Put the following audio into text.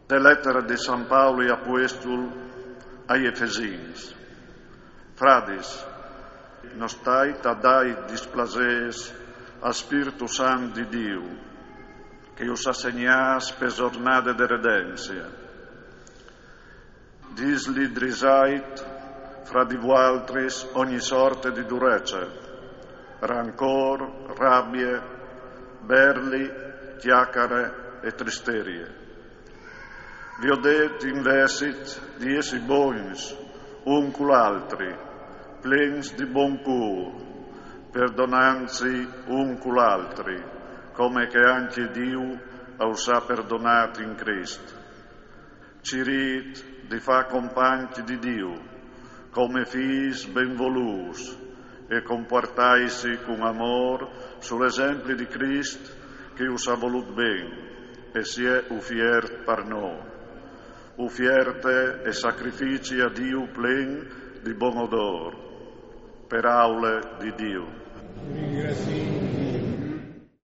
De lettera de San Paolo e Apostol ai Efesins. Frades, nos tait a dai displases a Spiritu Sant di Diu, che us assegnas per giornate de redempsia. Disli drisait fra di voaltris ogni sorte di durezza, rancor, rabbie, berli, chiacchiere e tristerie. Vi ho detto invesit di essi bons, un cul altri, plens di buon cur, perdonanzi un cul altri, come che anche Dio us ha perdonati in Cristo. Cirit di fa compagni di Dio, come fis benvolus, e comportaisi con amor sull'esempio di Cristo che us ha voluto bene, e si è ufiert per noi. Ufierte e sacrifici a Dio plen di buon odor, per aule di Dio.